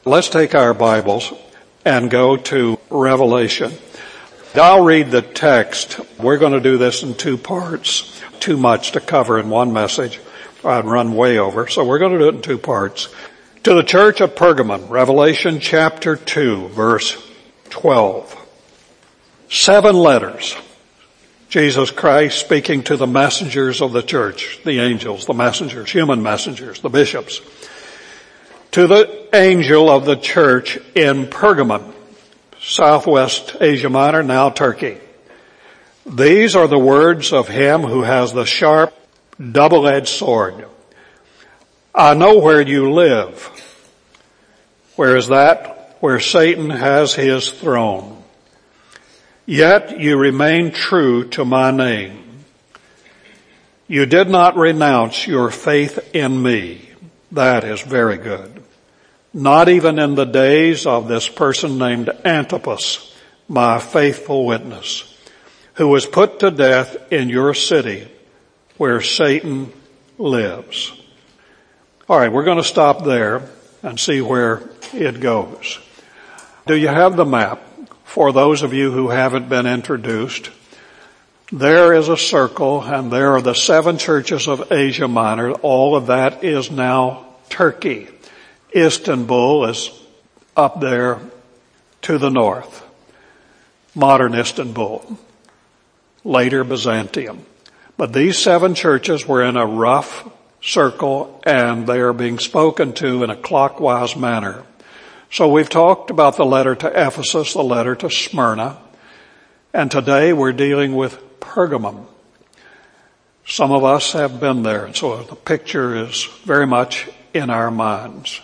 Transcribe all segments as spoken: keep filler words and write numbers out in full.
Let's take our Bibles and go to Revelation. I'll read the text. We're going to do this in two parts. Too much to cover in one message. I'd run way over. So we're going to do it in two parts. To the church of Pergamon, Revelation chapter two, verse twelve. Seven letters. Jesus Christ speaking to the messengers of the church, the angels, the messengers, human messengers, the bishops. To the angel of the church in Pergamon, Southwest Asia Minor, now Turkey. These are the words of him who has the sharp, double-edged sword. I know where you live. Where is that? Where Satan has his throne. Yet you remain true to my name. You did not renounce your faith in me. That is very good. Not even in the days of this person named Antipas, my faithful witness, who was put to death in your city where Satan lives. All right, we're going to stop there and see where it goes. Do you have the map? For those of you who haven't been introduced, there is a circle and there are the seven churches of Asia Minor. All of that is now Turkey. Istanbul is up there to the north. Modern Istanbul. Later Byzantium. But these seven churches were in a rough circle and they are being spoken to in a clockwise manner. So we've talked about the letter to Ephesus, the letter to Smyrna, and today we're dealing with Pergamum. Some of us have been there, and so the picture is very much in our minds.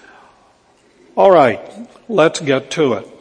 All right, let's get to it.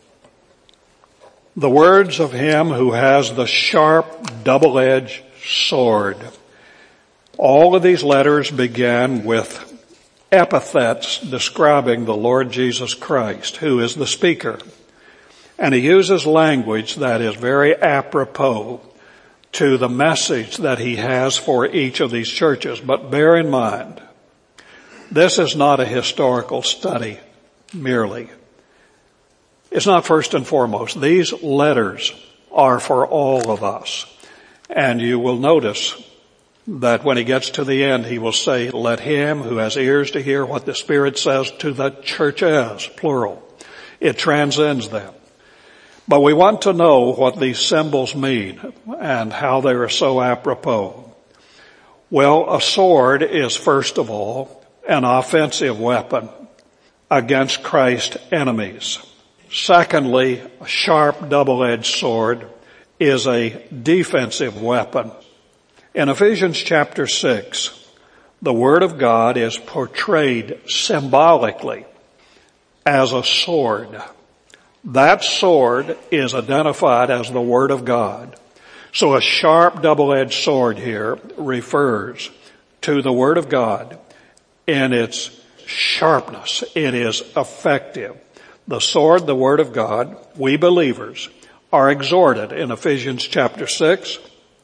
The words of him who has the sharp, double-edged sword. All of these letters began with epithets describing the Lord Jesus Christ, who is the speaker. And he uses language that is very apropos to the message that he has for each of these churches. But bear in mind, this is not a historical study merely. It's not first and foremost. These letters are for all of us. And you will notice that when he gets to the end, he will say, let him who has ears to hear what the Spirit says to the churches, plural. It transcends them. But we want to know what these symbols mean and how they are so apropos. Well, a sword is first of all an offensive weapon against Christ's enemies. Secondly, a sharp double-edged sword is a defensive weapon. In Ephesians chapter six, the Word of God is portrayed symbolically as a sword. That sword is identified as the Word of God. So a sharp double-edged sword here refers to the Word of God in its sharpness. It is effective. The sword, the Word of God, we believers are exhorted in Ephesians chapter six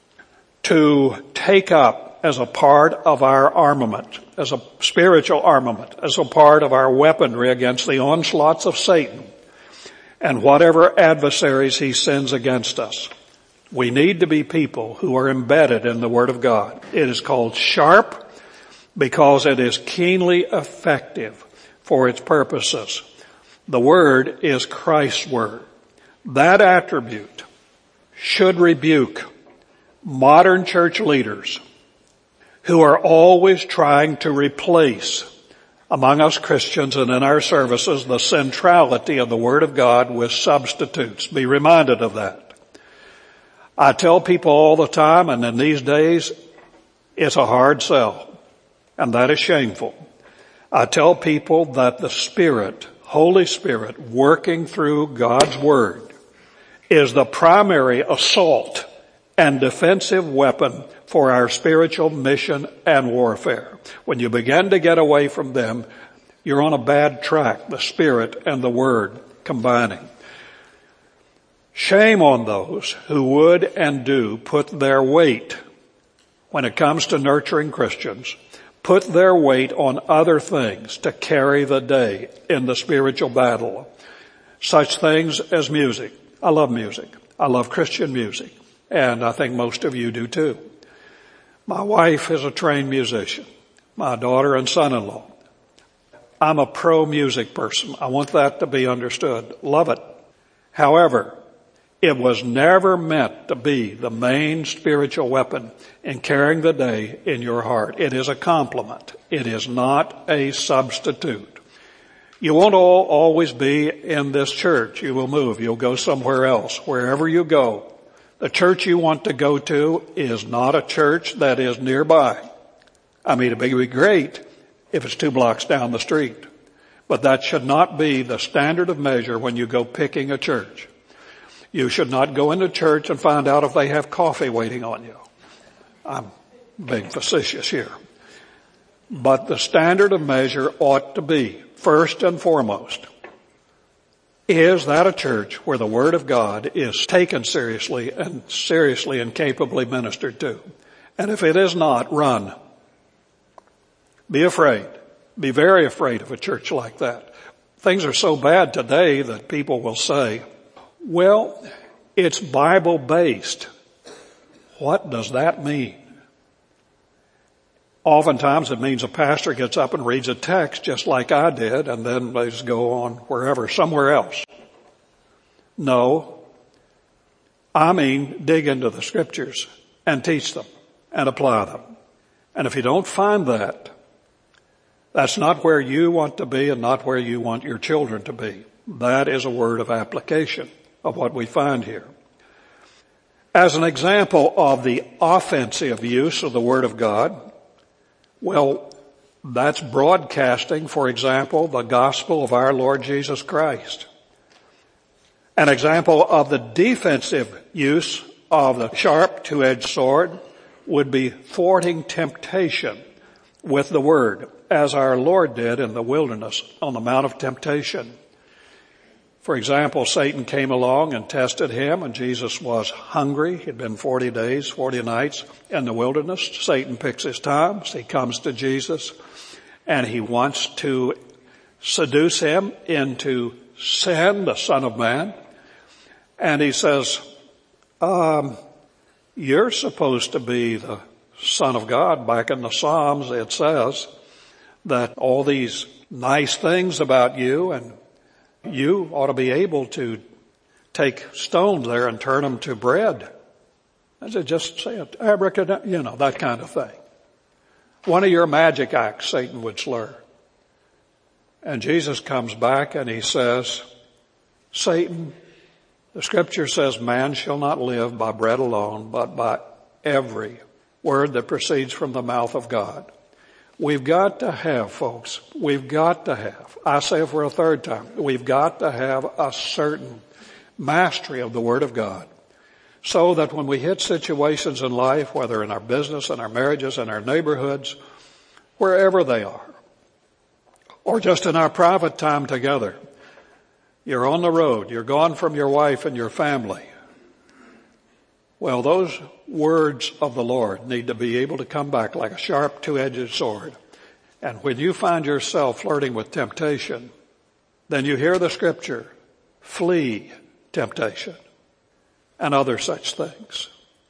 to take up as a part of our armament, as a spiritual armament, as a part of our weaponry against the onslaughts of Satan and whatever adversaries he sends against us. We need to be people who are embedded in the Word of God. It is called sharp because it is keenly effective for its purposes. The Word is Christ's Word. That attribute should rebuke modern church leaders who are always trying to replace among us Christians and in our services the centrality of the Word of God with substitutes. Be reminded of that. I tell people all the time, and in these days, it's a hard sell, and that is shameful. I tell people that the Spirit, Holy Spirit, working through God's Word is the primary assault and defensive weapon for our spiritual mission and warfare. When you begin to get away from them, you're on a bad track, the Spirit and the Word combining. Shame on those who would and do put their weight when it comes to nurturing Christians, put their weight on other things to carry the day in the spiritual battle. Such things as music. I love music. I love Christian music. And I think most of you do too. My wife is a trained musician. My daughter and son-in-law. I'm a pro music person. I want that to be understood. Love it. However, it was never meant to be the main spiritual weapon in carrying the day in your heart. It is a complement. It is not a substitute. You won't all always be in this church. You will move. You'll go somewhere else. Wherever you go, the church you want to go to is not a church that is nearby. I mean, it would be great if it's two blocks down the street. But that should not be the standard of measure when you go picking a church. You should not go into church and find out if they have coffee waiting on you. I'm being facetious here. But the standard of measure ought to be, first and foremost, is that a church where the Word of God is taken seriously and seriously and capably ministered to? And if it is not, run. Be afraid. Be very afraid of a church like that. Things are so bad today that people will say, well, it's Bible-based. What does that mean? Oftentimes it means a pastor gets up and reads a text just like I did, and then they just go on wherever, somewhere else. No. I mean, dig into the scriptures and teach them and apply them. And if you don't find that, that's not where you want to be and not where you want your children to be. That is a word of application of what we find here. As an example of the offensive use of the Word of God, well, that's broadcasting, for example, the gospel of our Lord Jesus Christ. An example of the defensive use of the sharp two-edged sword would be thwarting temptation with the Word, as our Lord did in the wilderness on the Mount of Temptation. For example, Satan came along and tested him, and Jesus was hungry. He'd been forty days, forty nights in the wilderness. Satan picks his times. He comes to Jesus, and he wants to seduce him into sin, the Son of Man. And he says, um, you're supposed to be the Son of God. Back in the Psalms, it says that all these nice things about you, and you ought to be able to take stones there and turn them to bread. I said, just say it, abracadabra, you know, that kind of thing. One of your magic acts, Satan would slur. And Jesus comes back and he says, Satan, the scripture says man shall not live by bread alone, but by every word that proceeds from the mouth of God. We've got to have, folks, we've got to have, I say it for a third time, we've got to have a certain mastery of the Word of God so that when we hit situations in life, whether in our business, in our marriages, in our neighborhoods, wherever they are, or just in our private time together, you're on the road, you're gone from your wife and your family. Well, those words of the Lord need to be able to come back like a sharp two-edged sword. And when you find yourself flirting with temptation, then you hear the scripture, flee temptation and other such things.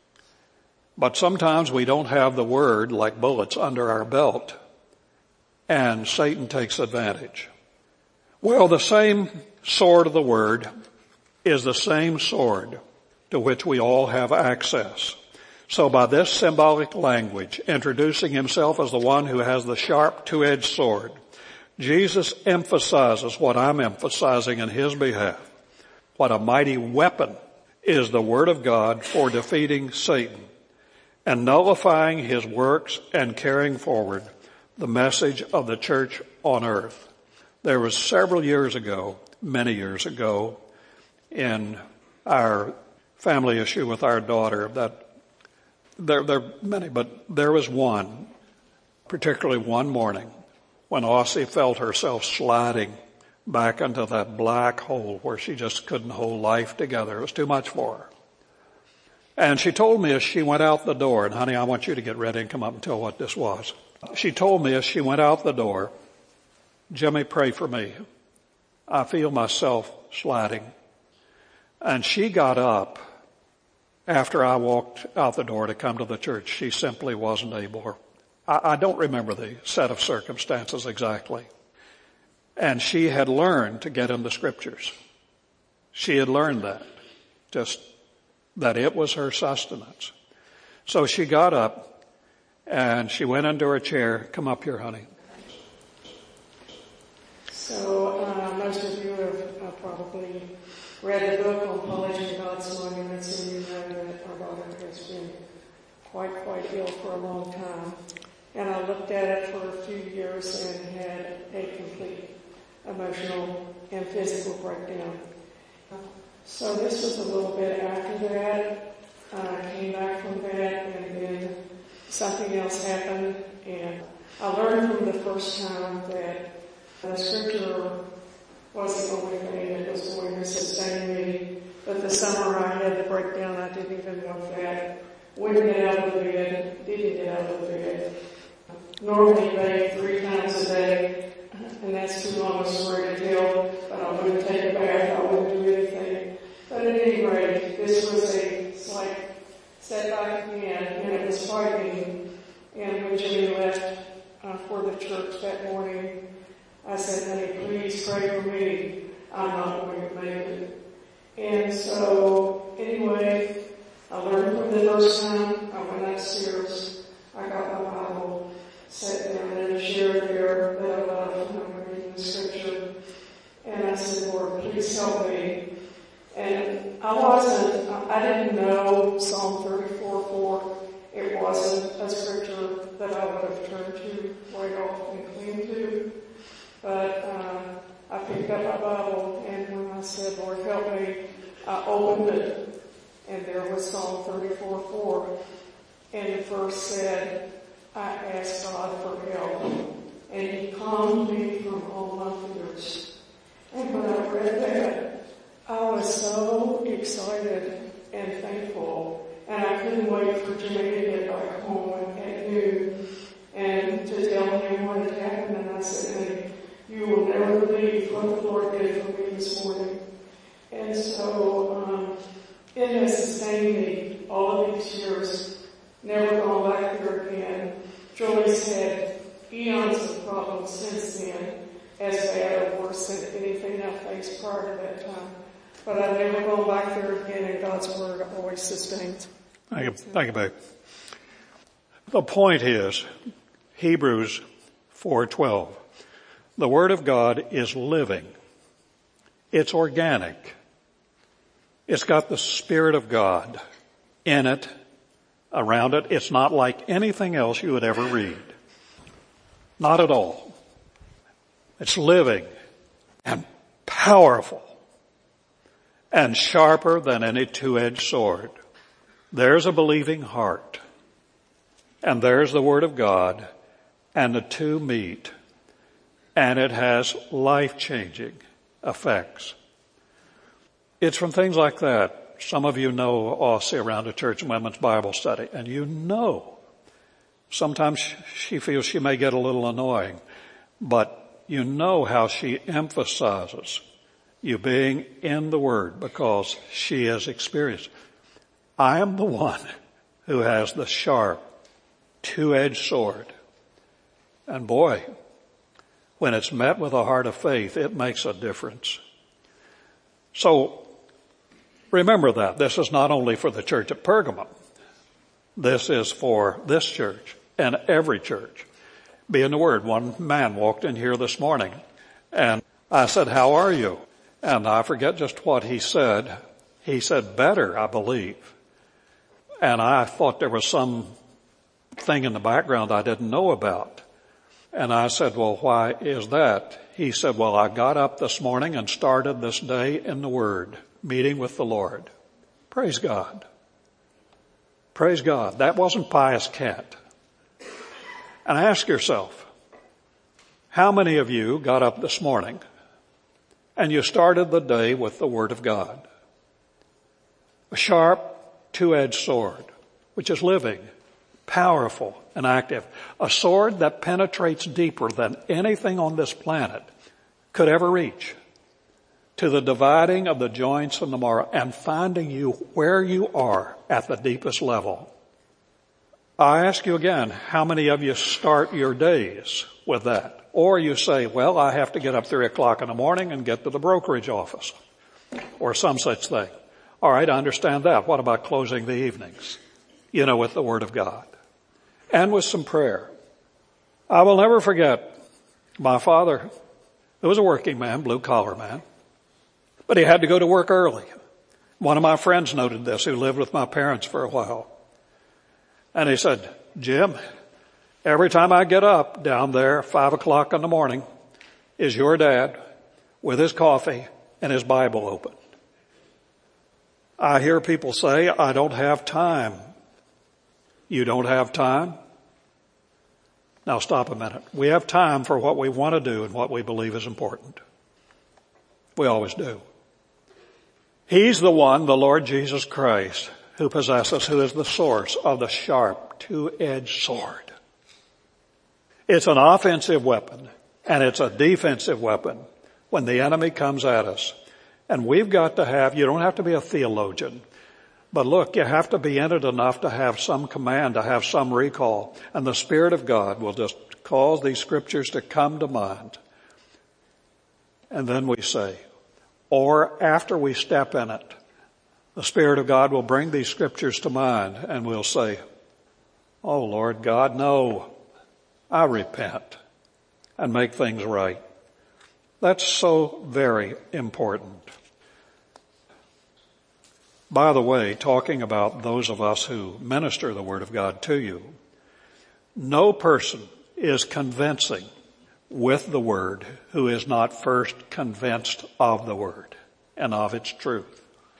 But sometimes we don't have the word like bullets under our belt, and Satan takes advantage. Well, the same sword of the word is the same sword to which we all have access. So by this symbolic language, introducing himself as the one who has the sharp two-edged sword, Jesus emphasizes what I'm emphasizing in his behalf. What a mighty weapon is the Word of God for defeating Satan and nullifying his works and carrying forward the message of the church on earth. There was several years ago, many years ago, in our family issue with our daughter that there, there are many, but there was one, particularly one morning when Aussie felt herself sliding back into that black hole where she just couldn't hold life together. It was too much for her. And she told me as she went out the door, and honey, I want you to get ready and come up and tell what this was. She told me as she went out the door, "Jimmy, pray for me. I feel myself sliding." And she got up after I walked out the door to come to the church. She simply wasn't able. I, I don't remember the set of circumstances exactly. And she had learned to get in the scriptures. She had learned that, just that it was her sustenance. So she got up and she went into her chair. "Come up here, honey." So uh, most of you have uh, probably read the book on Pollution God's Monuments, and you know that our daughter has been quite, quite ill for a long time. And I looked at it for a few years and had a complete emotional and physical breakdown. So this was a little bit after that. I came back from that, and then something else happened, and I learned from the first time that the scripture was the only thing that was going to sustain me. But the summer I had the breakdown, I didn't even know that. Wouldn't get out of the bed, didn't get out of the bed. Normally bathe three times a day, and that's too long a story to tell, but I wouldn't take a bath, I wouldn't do anything. But at any rate, this was a slight setback again, and it was frightening. And when Jimmy left uh, for the church that morning, I said, "Honey, please pray for me. I'm not going to make it." And so, anyway, I learned from the first time. I went upstairs. I got my Bible, sat down in a chair there that I love, and I'm reading the scripture. And I said, "Lord, please help me." And I wasn't, I didn't know Psalm thirty-four four. It wasn't a scripture that I would have turned to right off and clean to. But uh, I picked up my Bible, and when I said, "Lord, help me," I opened it, and there was Psalm thirty-four four. And the verse said, "I asked God for help, and He calmed me from all my fears." And when I read that, I was so excited and thankful, and I couldn't wait for Jimmy to get back home at noon and to tell him what had happened. And I said, "Hey, you will never believe what the Lord did for me this morning." And so um, it has sustained me all of these years, never gone back there again. Julie's had eons of problems since then, as bad or worse than anything I faced prior to that time. But I've never gone back there again, and God's Word always sustains. Thank you, thank you, babe. The point is, Hebrews four twelve. The Word of God is living. It's organic. It's got the Spirit of God in it, around it. It's not like anything else you would ever read. Not at all. It's living and powerful and sharper than any two-edged sword. There's a believing heart, and there's the Word of God, and the two meet, and it has life-changing effects. It's from things like that. Some of you know Aussie around a church and women's Bible study, and you know sometimes she feels she may get a little annoying, but you know how she emphasizes you being in the Word because she has experienced. I am the one who has the sharp, two-edged sword. And boy, when it's met with a heart of faith, it makes a difference. So, remember that. This is not only for the church at Pergamum. This is for this church and every church. Be in the Word. One man walked in here this morning, and I said, "How are you?" And I forget just what he said. He said, "Better, I believe." And I thought there was some thing in the background I didn't know about. And I said, "Well, why is that?" He said, "Well, I got up this morning and started this day in the Word, meeting with the Lord." Praise God. Praise God. That wasn't pious cant. And ask yourself, how many of you got up this morning and you started the day with the Word of God? A sharp, two-edged sword, which is living, powerful and active. A sword that penetrates deeper than anything on this planet could ever reach, to the dividing of the joints and the marrow and finding you where you are at the deepest level. I ask you again, how many of you start your days with that? Or you say, well, I have to get up three o'clock in the morning and get to the brokerage office or some such thing. All right, I understand that. What about closing the evenings? You know, with the Word of God and with some prayer. I will never forget my father, who was a working man, blue collar man, but he had to go to work early. One of my friends noted this, who lived with my parents for a while. And he said, Jim, every time I get up down there, five o'clock in the morning, is your dad with his coffee and his Bible open. I hear people say, I don't have time. You don't have time? Now stop a minute. We have time for what we want to do and what we believe is important. We always do. He's the one, the Lord Jesus Christ, who possesses, who is the source of the sharp, two-edged sword. It's an offensive weapon, and it's a defensive weapon when the enemy comes at us. And we've got to have, you don't have to be a theologian, but look, you have to be in it enough to have some command, to have some recall. And the Spirit of God will just cause these scriptures to come to mind. And then we say, or after we step in it, the Spirit of God will bring these scriptures to mind and we'll say, oh Lord God, no, I repent and make things right. That's so very important. By the way, talking about those of us who minister the Word of God to you, no person is convincing with the Word who is not first convinced of the Word and of its truth.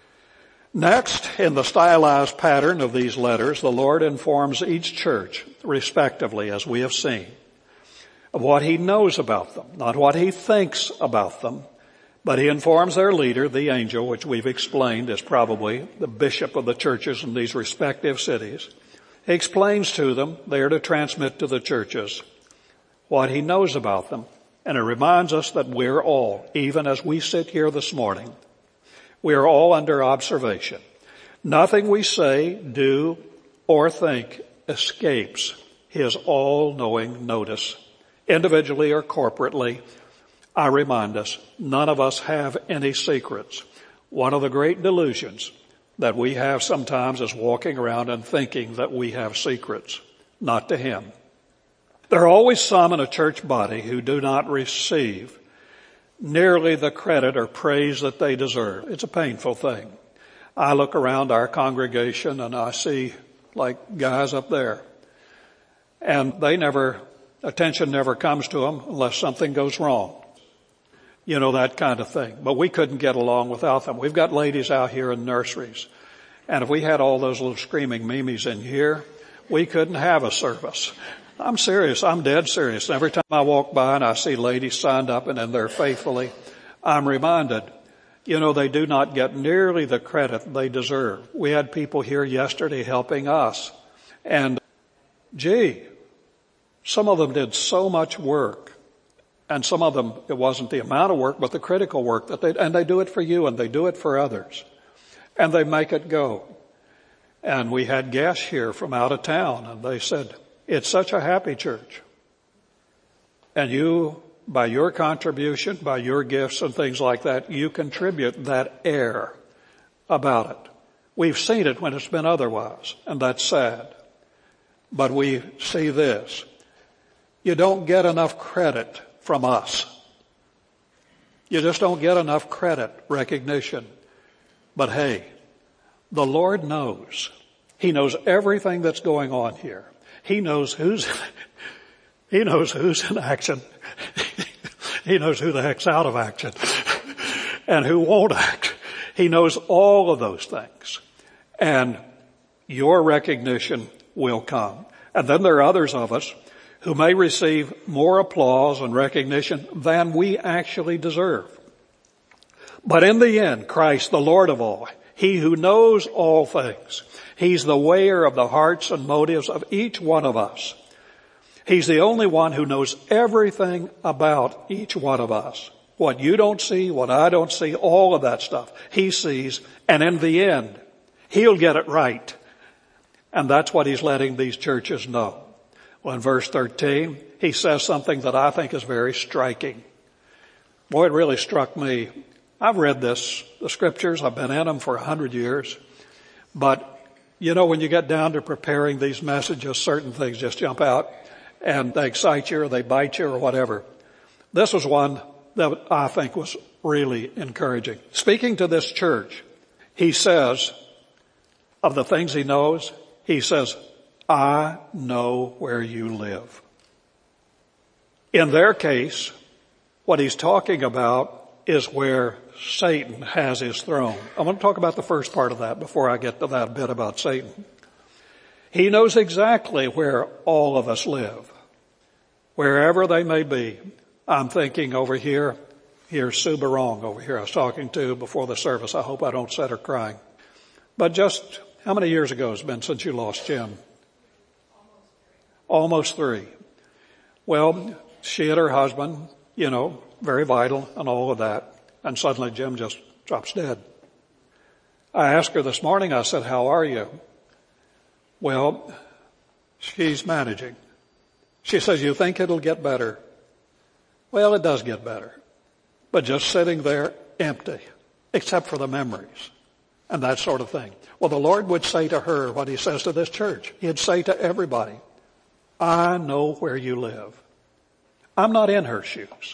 Next, in the stylized pattern of these letters, the Lord informs each church, respectively, as we have seen, of what He knows about them, not what He thinks about them, but He informs their leader, the angel, which we've explained is probably the bishop of the churches in these respective cities. He explains to them, they are to transmit to the churches what He knows about them. And it reminds us that we're all, even as we sit here this morning, we are all under observation. Nothing we say, do, or think escapes His all-knowing notice, individually or corporately. I remind us, none of us have any secrets. One of the great delusions that we have sometimes is walking around and thinking that we have secrets, not to Him. There are always some in a church body who do not receive nearly the credit or praise that they deserve. It's a painful thing. I look around our congregation and I see like guys up there, and they never, attention never comes to them unless something goes wrong. You know, that kind of thing. But we couldn't get along without them. We've got ladies out here in nurseries, and if we had all those little screaming mimes in here, we couldn't have a service. I'm serious. I'm dead serious. Every time I walk by and I see ladies signed up and in there faithfully, I'm reminded, you know, they do not get nearly the credit they deserve. We had people here yesterday helping us, and gee, some of them did so much work, and some of them, it wasn't the amount of work, but the critical work that they, and they do it for you and they do it for others, and they make it go. And we had guests here from out of town, and they said, it's such a happy church. And you, by your contribution, by your gifts and things like that, you contribute that air about it. We've seen it when it's been otherwise, and that's sad. But we see this. You don't get enough credit from us. You just don't get enough credit, recognition. But hey, the Lord knows. He knows everything that's going on here. He knows who's, He knows who's in action. He knows who the heck's out of action and who won't act. He knows all of those things. And your recognition will come. And then there are others of us who may receive more applause and recognition than we actually deserve. But in the end, Christ, the Lord of all, He who knows all things. He's the weigher of the hearts and motives of each one of us. He's the only one who knows everything about each one of us. What you don't see, what I don't see, all of that stuff. He sees, and in the end, He'll get it right. And that's what He's letting these churches know. Well, in verse thirteen, He says something that I think is very striking. Boy, it really struck me. I've read this, the scriptures. I've been in them for a hundred years. But, you know, when you get down to preparing these messages, certain things just jump out and they excite you or they bite you or whatever. This was one that I think was really encouraging. Speaking to this church, He says, of the things He knows, He says, I know where you live. In their case, what He's talking about is where Satan has his throne. I want to talk about the first part of that before I get to that bit about Satan. He knows exactly where all of us live, wherever they may be. I'm thinking over here, here's Sue Barong over here I was talking to before the service. I hope I don't set her crying. But just how many years ago has it been since you lost Jim? Almost three. Well, she and her husband, you know, very vital and all of that. And suddenly Jim just drops dead. I asked her this morning, I said, how are you? Well, she's managing. She says, you think it'll get better? Well, it does get better. But just sitting there empty, except for the memories and that sort of thing. Well, the Lord would say to her what He says to this church. He'd say to everybody, I know where you live. I'm not in her shoes.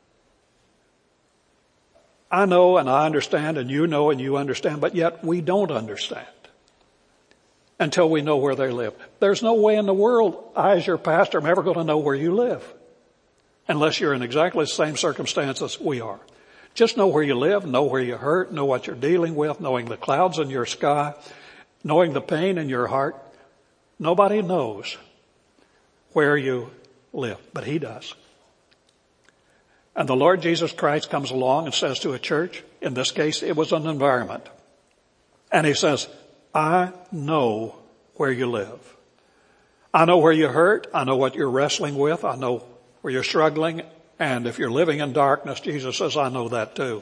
I know and I understand and you know and you understand, but yet we don't understand until we know where they live. There's no way in the world I, as your pastor, am ever going to know where you live unless you're in exactly the same circumstances we are. Just know where you live, know where you hurt, know what you're dealing with, knowing the clouds in your sky, knowing the pain in your heart. Nobody knows where you live, but He does. And the Lord Jesus Christ comes along and says to a church, in this case it was an environment, and He says, I know where you live. I know where you hurt. I know what you're wrestling with. I know where you're struggling. And if you're living in darkness, Jesus says, I know that too.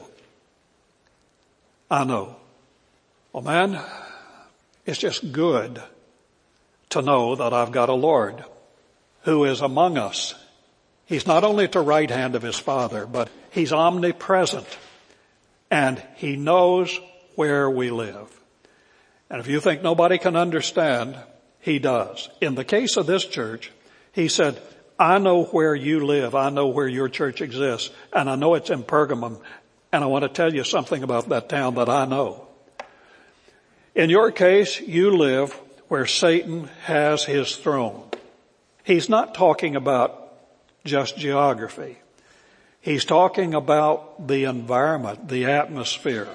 I know. Well, man, it's just good to know that I've got a Lord who is among us. He's not only at the right hand of His Father, but He's omnipresent and He knows where we live. And if you think nobody can understand, He does. In the case of this church, He said, I know where you live. I know where your church exists. And I know it's in Pergamum. And I want to tell you something about that town that I know. In your case, you live where Satan has his throne. He's not talking about just geography. He's talking about the environment, the atmosphere.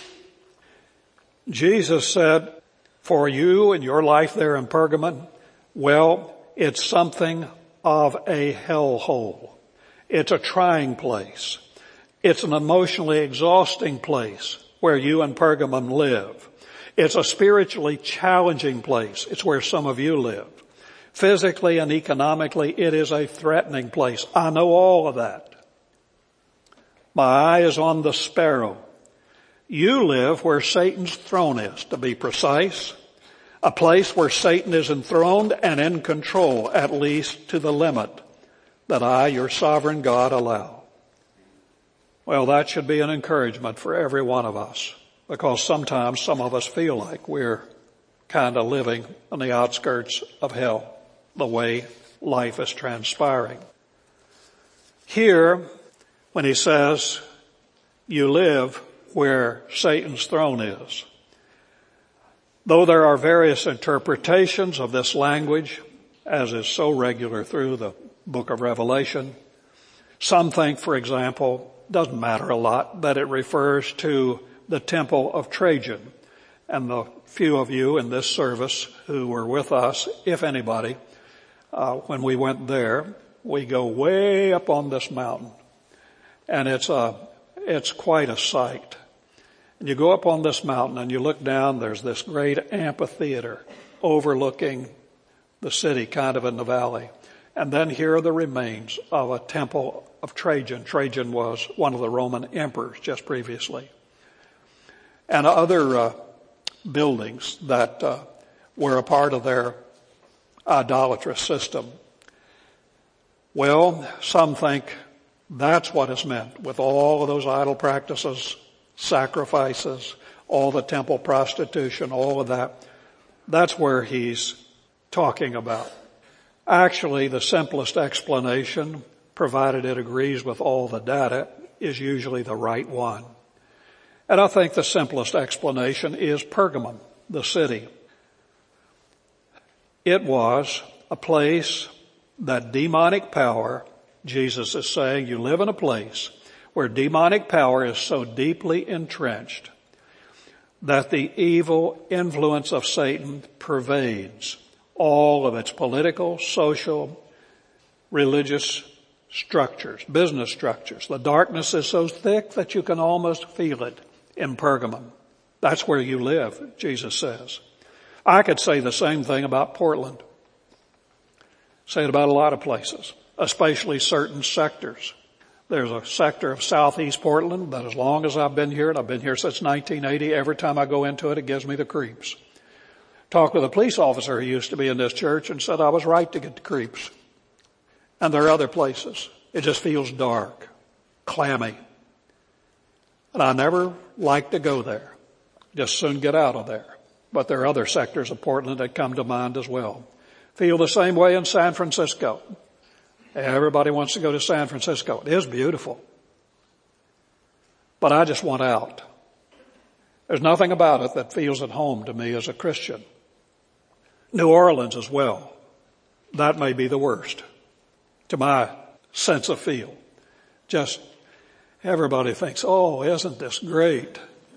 Jesus said, for you and your life there in Pergamum, well, it's something of a hellhole. It's a trying place. It's an emotionally exhausting place where you and Pergamum live. It's a spiritually challenging place. It's where some of you live. Physically and economically, it is a threatening place. I know all of that. My eye is on the sparrow. You live where Satan's throne is, to be precise. A place where Satan is enthroned and in control, at least to the limit that I, your sovereign God, allow. Well, that should be an encouragement for every one of us, because sometimes some of us feel like we're kind of living on the outskirts of hell, the way life is transpiring. Here, when He says, you live where Satan's throne is, though there are various interpretations of this language, as is so regular through the book of Revelation, some think, for example, doesn't matter a lot, that it refers to the temple of Trajan. And the few of you in this service who were with us, if anybody, uh, when we went there, we go way up on this mountain. And it's a, it's quite a sight. And you go up on this mountain and you look down, there's this great amphitheater overlooking the city kind of in the valley. And then here are the remains of a temple of Trajan. Trajan was one of the Roman emperors just previously. And other uh, buildings that uh, were a part of their idolatrous system. Well, some think that's what is meant with all of those idol practices, sacrifices, all the temple prostitution, all of that. That's where he's talking about. Actually, the simplest explanation, provided it agrees with all the data, is usually the right one. And I think the simplest explanation is Pergamum, the city. It was a place that demonic power, Jesus is saying, you live in a place where demonic power is so deeply entrenched that the evil influence of Satan pervades all of its political, social, religious structures, business structures. The darkness is so thick that you can almost feel it in Pergamum. That's where you live, Jesus says. I could say the same thing about Portland. Say it about a lot of places, especially certain sectors. There's a sector of southeast Portland that as long as I've been here, and I've been here since nineteen eighty, every time I go into it, it gives me the creeps. Talked with a police officer who used to be in this church and said I was right to get the creeps. And there are other places. It just feels dark, clammy. And I never like to go there. Just soon get out of there. But there are other sectors of Portland that come to mind as well. Feel the same way in San Francisco. Everybody wants to go to San Francisco. It is beautiful. But I just want out. There's nothing about it that feels at home to me as a Christian. New Orleans as well. That may be the worst to my sense of feel. Just everybody thinks, oh, isn't this great?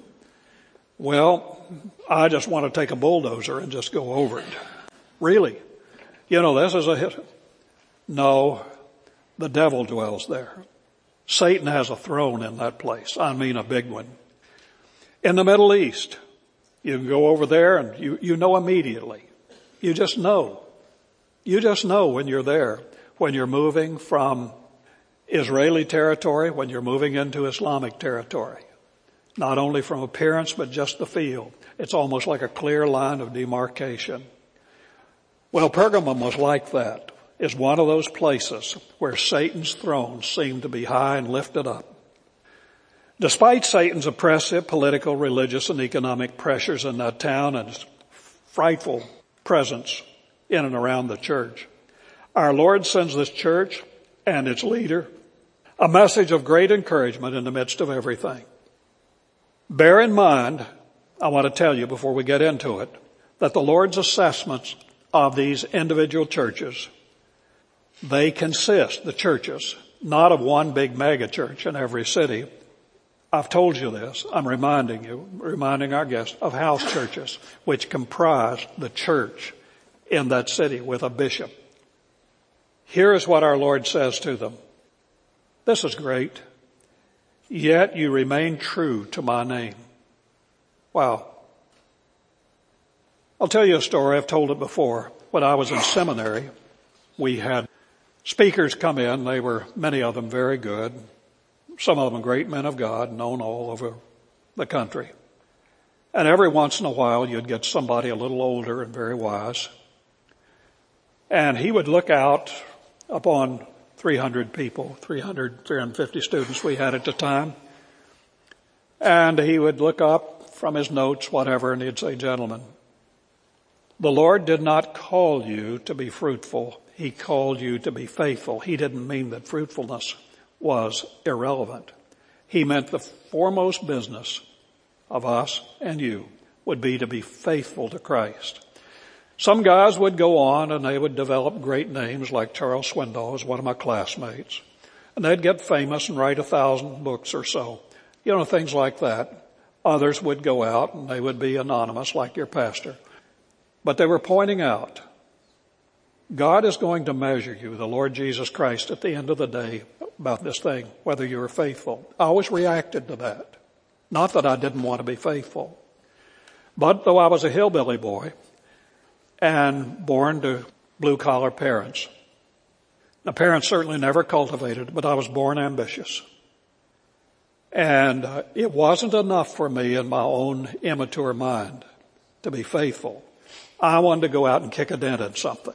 Well, I just want to take a bulldozer and just go over it. Really. You know, this is a hit. No, the devil dwells there. Satan has a throne in that place. I mean a big one. In the Middle East, you can go over there and you, you know immediately. You just know. You just know when you're there, when you're moving from Israeli territory, when you're moving into Islamic territory. Not only from appearance, but just the feel. It's almost like a clear line of demarcation. Well, Pergamum was like that. It's one of those places where Satan's throne seemed to be high and lifted up. Despite Satan's oppressive political, religious, and economic pressures in that town and its frightful presence in and around the church, our Lord sends this church and its leader a message of great encouragement in the midst of everything. Bear in mind, I want to tell you before we get into it, that the Lord's assessments of these individual churches, they consist, the churches, not of one big mega church in every city. I've told you this. I'm reminding you, reminding our guests of house churches, which comprise the church in that city with a bishop. Here is what our Lord says to them. This is great. Yet you remain true to my name. Wow. I'll tell you a story. I've told it before. When I was in seminary, we had speakers come in. They were, many of them, very good. Some of them great men of God, known all over the country. And every once in a while, you'd get somebody a little older and very wise. And he would look out upon three hundred people, three hundred, three hundred fifty students we had at the time. And he would look up from his notes, whatever, and he'd say, gentlemen, the Lord did not call you to be fruitful. He called you to be faithful. He didn't mean that fruitfulness was irrelevant. He meant the foremost business of us and you would be to be faithful to Christ. Some guys would go on and they would develop great names like Charles Swindoll was one of my classmates. And they'd get famous and write a thousand books or so. You know, things like that. Others would go out and they would be anonymous like your pastor. But they were pointing out, God is going to measure you, the Lord Jesus Christ, at the end of the day about this thing, whether you are faithful. I always reacted to that. Not that I didn't want to be faithful. But though I was a hillbilly boy and born to blue-collar parents, my parents certainly never cultivated, but I was born ambitious. And uh, it wasn't enough for me in my own immature mind to be faithful. I wanted to go out and kick a dent in something.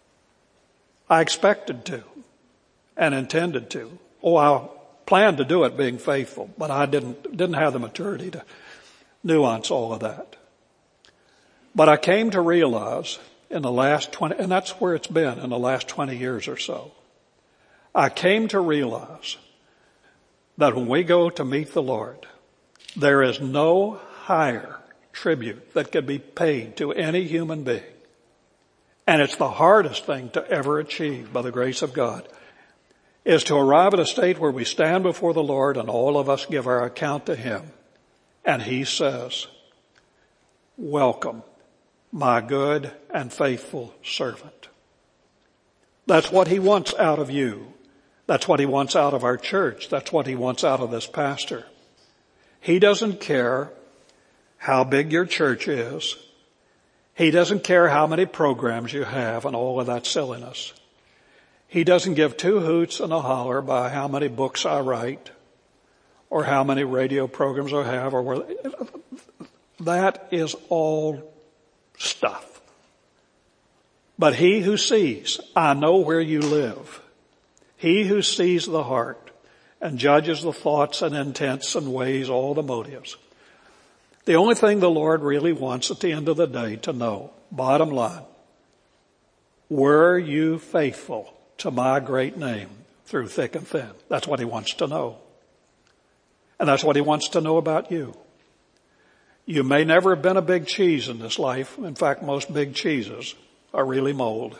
I expected to and intended to. Oh, I planned to do it being faithful, but I didn't, didn't have the maturity to nuance all of that. But I came to realize in the last twenty, and that's where it's been in the last twenty years or so. I came to realize that when we go to meet the Lord, there is no higher tribute that could be paid to any human being. And it's the hardest thing to ever achieve by the grace of God, is to arrive at a state where we stand before the Lord and all of us give our account to Him. And He says, welcome, my good and faithful servant. That's what He wants out of you. That's what He wants out of our church. That's what He wants out of this pastor. He doesn't care how big your church is. He doesn't care how many programs you have and all of that silliness. He doesn't give two hoots and a holler by how many books I write or how many radio programs I have or where. That is all stuff. But He who sees, I know where you live. He who sees the heart and judges the thoughts and intents and weighs all the motives. The only thing the Lord really wants at the end of the day to know, bottom line, were you faithful to my great name through thick and thin? That's what He wants to know. And that's what He wants to know about you. You may never have been a big cheese in this life. In fact, most big cheeses are really mold.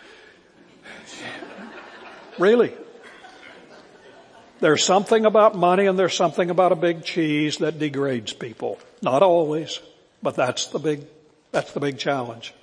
Really. There's something about money and there's something about a big cheese that degrades people. Not always, but that's the big, that's the big challenge.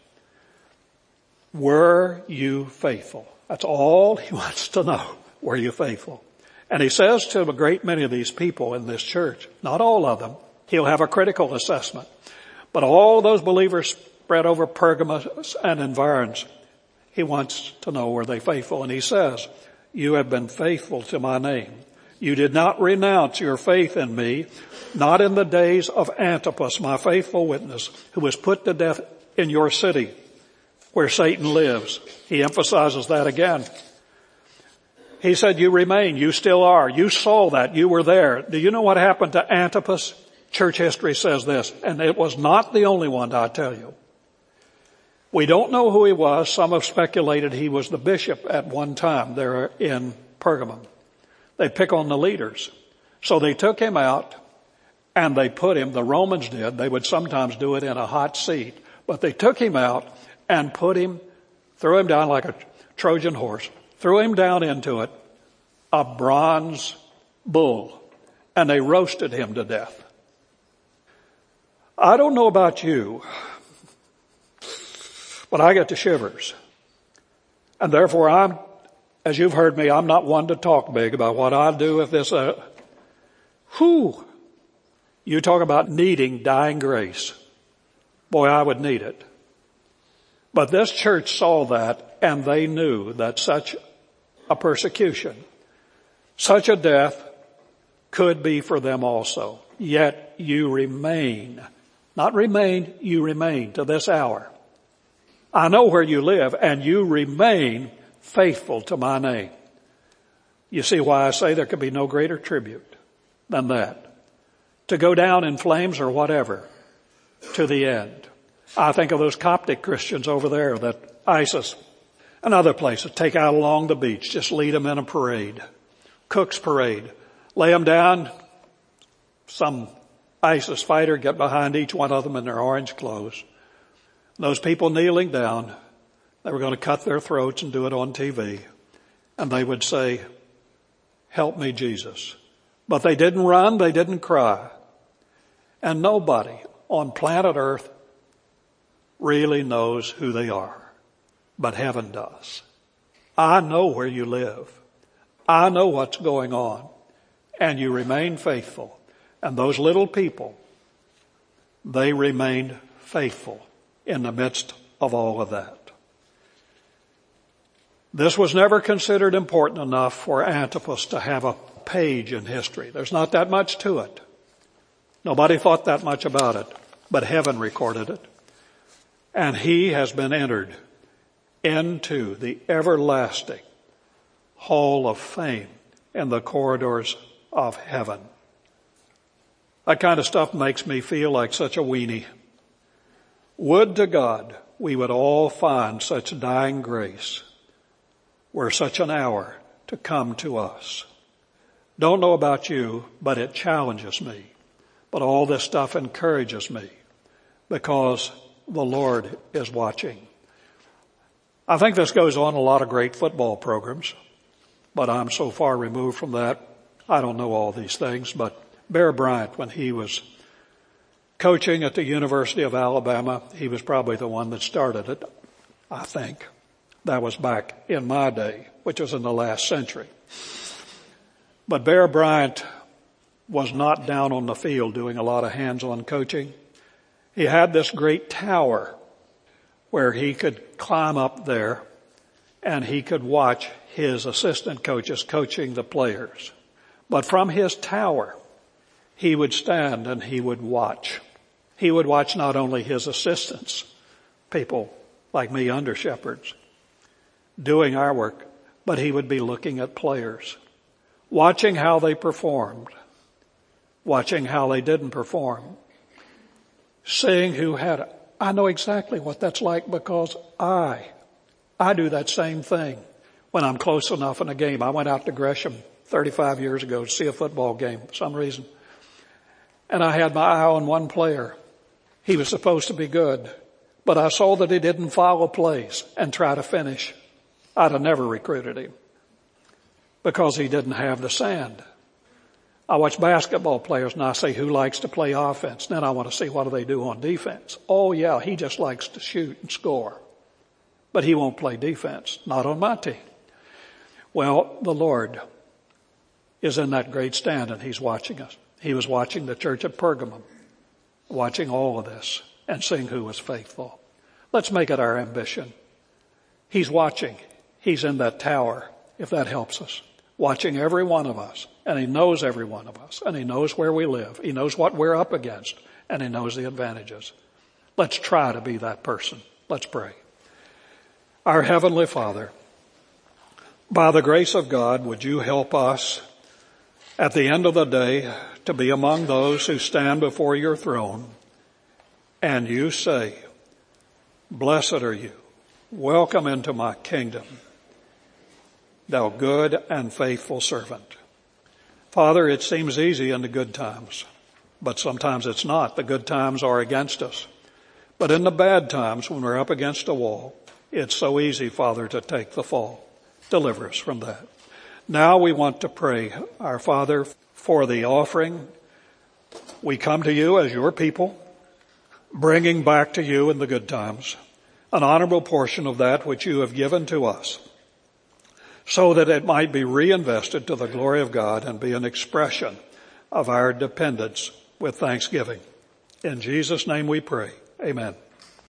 Were you faithful? That's all He wants to know. Were you faithful? And He says to a great many of these people in this church, not all of them, He'll have a critical assessment, but all those believers spread over Pergamos and environs, He wants to know, were they faithful? And He says, you have been faithful to my name. You did not renounce your faith in me, not in the days of Antipas, my faithful witness, who was put to death in your city where Satan lives. He emphasizes that again. He said, you remain, you still are. You saw that, you were there. Do you know what happened to Antipas? Church history says this, and it was not the only one, I tell you. We don't know who he was. Some have speculated he was the bishop at one time there in Pergamum. They pick on the leaders. So they took him out and they put him, the Romans did, they would sometimes do it in a hot seat, but they took him out and put him, threw him down like a Trojan horse, threw him down into it, a bronze bull, and they roasted him to death. I don't know about you, but I get the shivers. And therefore I'm, as you've heard me, I'm not one to talk big about what I'd do if this, uh, whew, you talk about needing dying grace. Boy, I would need it. But this church saw that and they knew that such a persecution, such a death could be for them also. Yet you remain, not remain, you remain to this hour. I know where you live and you remain faithful to my name. You see why I say there could be no greater tribute than that. To go down in flames or whatever to the end. I think of those Coptic Christians over there that ISIS and other places take out along the beach, just lead them in a parade, Cook's parade, lay them down, some ISIS fighter get behind each one of them in their orange clothes. Those people kneeling down, they were going to cut their throats and do it on T V. And they would say, help me, Jesus. But they didn't run, they didn't cry. And nobody on planet Earth really knows who they are. But heaven does. I know where you live. I know what's going on. And you remain faithful. And those little people, they remained faithful in the midst of all of that. This was never considered important enough for Antipas to have a page in history. There's not that much to it. Nobody thought that much about it, but heaven recorded it. And he has been entered into the everlasting hall of fame in the corridors of heaven. That kind of stuff makes me feel like such a weenie. Would to God we would all find such dying grace were such an hour to come to us. Don't know about you, but it challenges me. But all this stuff encourages me because the Lord is watching. I think this goes on in a lot of great football programs, but I'm so far removed from that. I don't know all these things, but Bear Bryant, when he was coaching at the University of Alabama, he was probably the one that started it, I think. That was back in my day, which was in the last century. But Bear Bryant was not down on the field doing a lot of hands-on coaching. He had this great tower where he could climb up there and he could watch his assistant coaches coaching the players. But from his tower, he would stand and he would watch. He would watch not only his assistants, people like me, under shepherds, doing our work, but he would be looking at players, watching how they performed, watching how they didn't perform, seeing who had it. I know exactly what that's like because I, I do that same thing when I'm close enough in a game. I went out to Gresham thirty-five years ago to see a football game for some reason. And I had my eye on one player. He was supposed to be good, but I saw that he didn't follow plays and try to finish. I'd have never recruited him because he didn't have the sand. I watch basketball players and I say, who likes to play offense? Then I want to see what do they do on defense. Oh yeah, he just likes to shoot and score, but he won't play defense. Not on my team. Well, the Lord is in that great stand and he's watching us. He was watching the church at Pergamum, watching all of this and seeing who was faithful. Let's make it our ambition. He's watching. He's in that tower, if that helps us, watching every one of us. And he knows every one of us. And he knows where we live. He knows what we're up against. And he knows the advantages. Let's try to be that person. Let's pray. Our Heavenly Father, by the grace of God, would you help us at the end of the day to be among those who stand before your throne and you say, blessed are you. Welcome into my kingdom, thou good and faithful servant. Father, it seems easy in the good times, but sometimes it's not. The good times are against us. But in the bad times, when we're up against a wall, it's so easy, Father, to take the fall. Deliver us from that. Now we want to pray, our Father, for the offering. We come to you as your people, bringing back to you in the good times an honorable portion of that which you have given to us, so that it might be reinvested to the glory of God and be an expression of our dependence with thanksgiving. In Jesus' name we pray. Amen.